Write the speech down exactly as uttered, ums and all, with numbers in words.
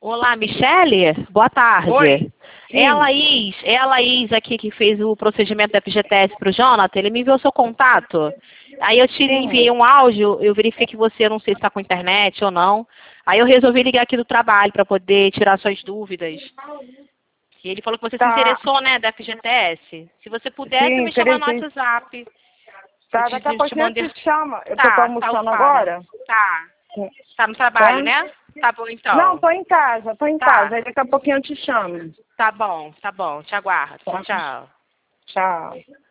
Olá, Michele? Boa tarde. Oi. É a Laís, é a Laís aqui que fez o procedimento da F G T S para o Jonathan. Ele me enviou seu contato. Aí eu te Sim. enviei um áudio, eu verifiquei que você, não sei se está com internet ou não. Aí eu resolvi ligar aqui do trabalho para poder tirar suas dúvidas. E ele falou que você Tá. se interessou, né, da F G T S. Se você pudesse, Sim, me chamar no interessei. WhatsApp. Tá, Eu te, daqui a eu te pouquinho eu mandei... te chamo. Eu tô, tô Tá, tá almoçando ocupada. agora. Tá. Tá no trabalho, Tá? né? Tá bom, Não, então. tô em casa, tô em Tá. casa. Aí daqui a pouquinho eu te chamo. Tá bom, tá bom. Te aguardo. Tchau, Tá? tchau. Tchau.